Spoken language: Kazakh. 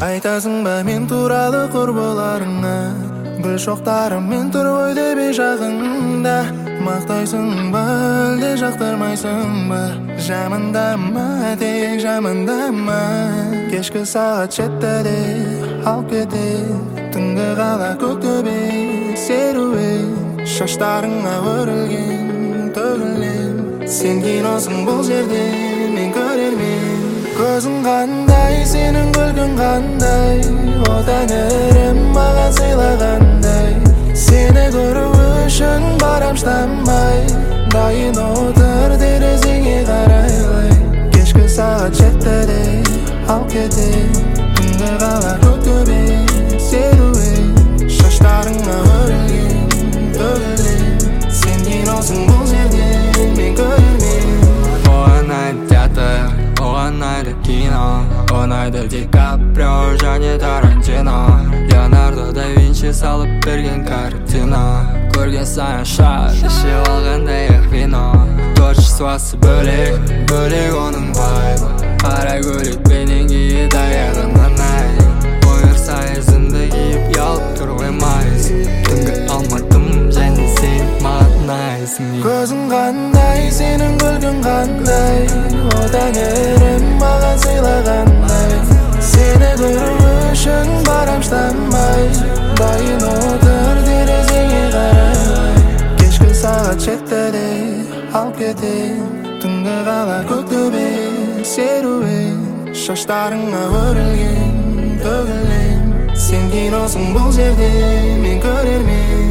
Айтасың ба мен туралы құрбыларыңа, гүл шоқтарым мен тұр ғой деп жағыңда. Мақтайсың ба әлде жақтырмайсың ба? Жамандама, тек жамандама. Кешкі сағат 7-де алып кетер түнгі қала көктөбе серуен. Шаштарыңа өрілген төгілем. Сен киносың бұл жерде, мен көрермен. Көзің қандай, сенің күлкің қандай, о тәңірім маған сыйлағандай. Сені көру үшін барам шыдамай, дайын отыр терезеңе қарайлай. Кешкі сағат 7-де алып кетер түнгі қала көктөбе серуен. Шаштарыңа өрілген төгілем. Сен киносың бұл жерде, мен көрермен. Оған ұнайды театр, оған ұнайды кино, ұнайды Ди Каприо және Тарантино. Леонардо да Винчи салып берген картина. Көрген сайын шат, ішіп алғандай вино. Творчествосы бөлек, бөлек оның вайбы. Қара көйлекпенен киеді аяғын арнай. Бұйырса ізімді киіп ұялып тұр қоймайсың. Түнгі алматым және сен маған ұнайсың. Көзің қандай, сенің күлкің қандай, о тәңірім маған сыйлағандай. Сені көру үшін барам шыдамай, дайын отыр терезеңе қарайлай. Кешкі сағат 7-де алып кетер түнгі қала көктөбе серуен. Шаштарыңа өрілген төгілем. Сен киносың бұл жерде, мен көрермен.